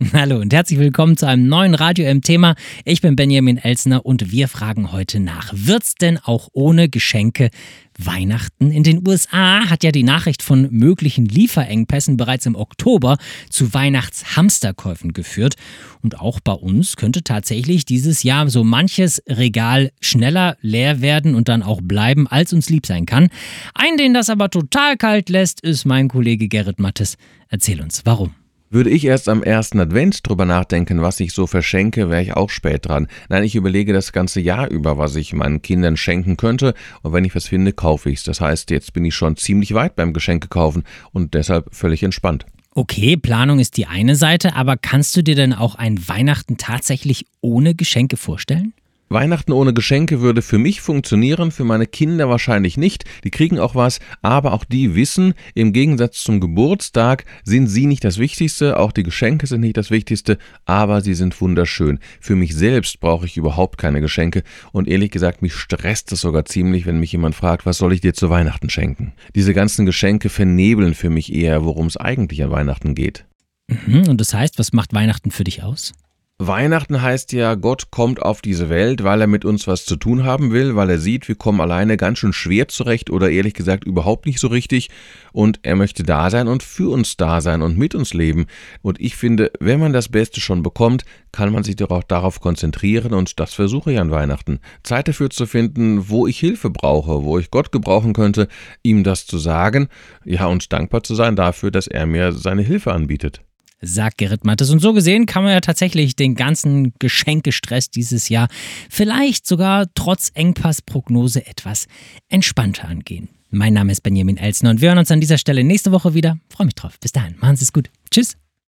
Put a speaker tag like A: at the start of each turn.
A: Hallo und herzlich willkommen zu einem neuen Radio M-Thema. Ich bin Benjamin Elsner und wir fragen heute nach: Wird's denn auch ohne Geschenke Weihnachten? In den USA hat ja die Nachricht von möglichen Lieferengpässen bereits im Oktober zu Weihnachtshamsterkäufen geführt. Und auch bei uns könnte tatsächlich dieses Jahr so manches Regal schneller leer werden und dann auch bleiben, als uns lieb sein kann. Einen, den das aber total kalt lässt, ist mein Kollege Gerrit Mattes. Erzähl uns, warum?
B: Würde ich erst am ersten Advent drüber nachdenken, was ich so verschenke, wäre ich auch spät dran. Nein, ich überlege das ganze Jahr über, was ich meinen Kindern schenken könnte, und wenn ich was finde, kaufe ich es. Das heißt, jetzt bin ich schon ziemlich weit beim Geschenke kaufen und deshalb völlig entspannt.
A: Okay, Planung ist die eine Seite, aber kannst du dir denn auch ein Weihnachten tatsächlich ohne Geschenke vorstellen?
B: Weihnachten ohne Geschenke würde für mich funktionieren, für meine Kinder wahrscheinlich nicht. Die kriegen auch was, aber auch die wissen, im Gegensatz zum Geburtstag sind sie nicht das Wichtigste, auch die Geschenke sind nicht das Wichtigste, aber sie sind wunderschön. Für mich selbst brauche ich überhaupt keine Geschenke und ehrlich gesagt, mich stresst es sogar ziemlich, wenn mich jemand fragt, was soll ich dir zu Weihnachten schenken? Diese ganzen Geschenke vernebeln für mich eher, worum es eigentlich an Weihnachten geht.
A: Und das heißt, was macht Weihnachten für dich aus?
B: Weihnachten heißt ja, Gott kommt auf diese Welt, weil er mit uns was zu tun haben will, weil er sieht, wir kommen alleine ganz schön schwer zurecht oder ehrlich gesagt überhaupt nicht so richtig, und er möchte da sein und für uns da sein und mit uns leben. Und ich finde, wenn man das Beste schon bekommt, kann man sich doch auch darauf konzentrieren, und das versuche ich an Weihnachten. Zeit dafür zu finden, wo ich Hilfe brauche, wo ich Gott gebrauchen könnte, ihm das zu sagen, ja, und dankbar zu sein dafür, dass er mir seine Hilfe anbietet.
A: Sagt Gerrit Mattes. Und so gesehen kann man ja tatsächlich den ganzen Geschenkestress dieses Jahr vielleicht sogar trotz Engpassprognose etwas entspannter angehen. Mein Name ist Benjamin Elsner und wir hören uns an dieser Stelle nächste Woche wieder. Freue mich drauf. Bis dahin, machen Sie es gut. Tschüss.